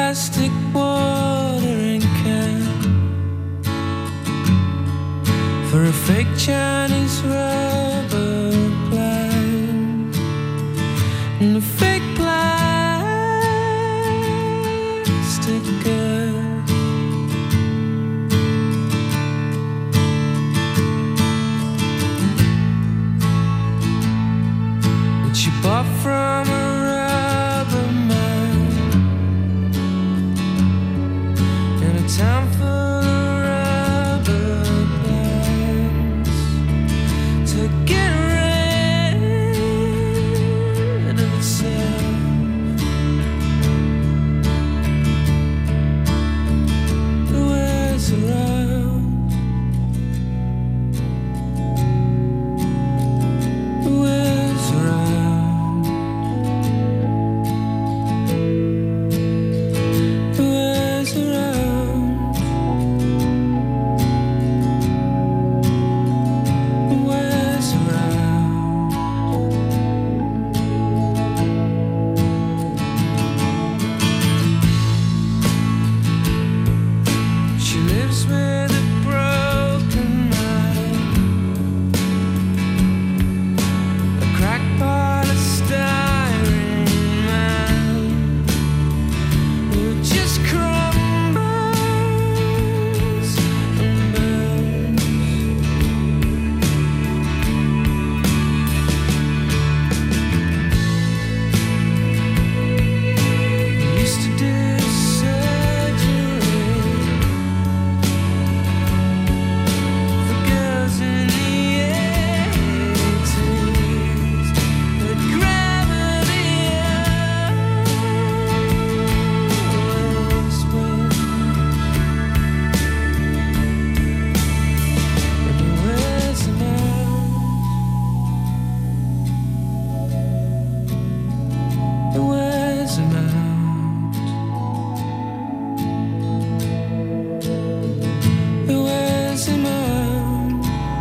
plastic watering can for a fake Chinese rubber plant and a fake plastic girl. And she bought from a rubber man in a town full of rubber plants to get rid of itself. The ways around, the ways around, the ways around, the ways around. She lives with a broken mind, a crackpot, a styrene man who just crumbles and burns. Used to do surgery for girls in the 80s, but gravity always wins. And the ways around, the ways around, the ways around,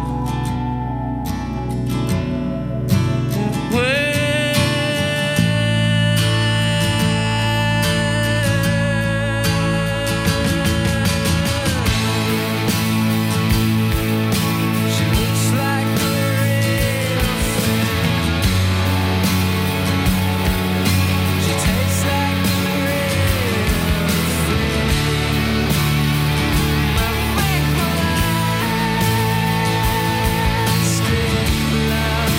she looks like a real thing. She tastes like a real thing. My fake plastic love.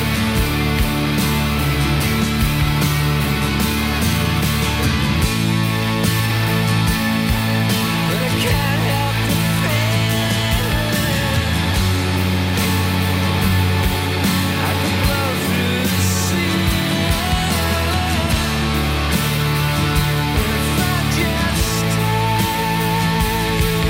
But I can't help the feeling I could blow through the ceiling if I just stayed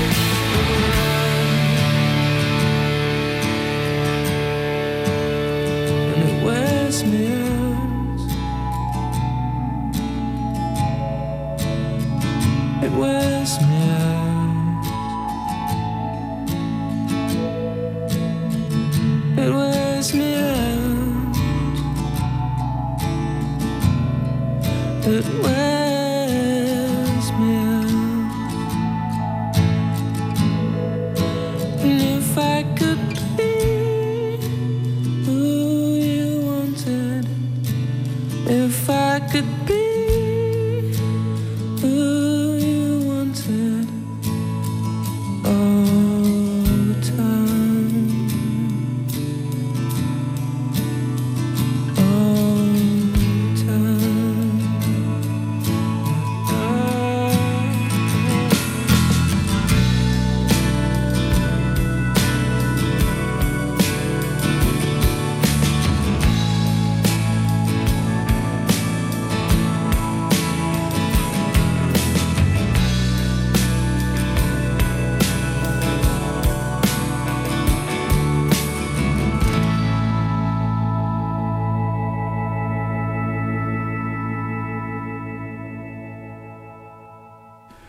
around. And it wears me out. It wears me out. It wears me out. It wears me out. And if I could be who you wanted, if I could be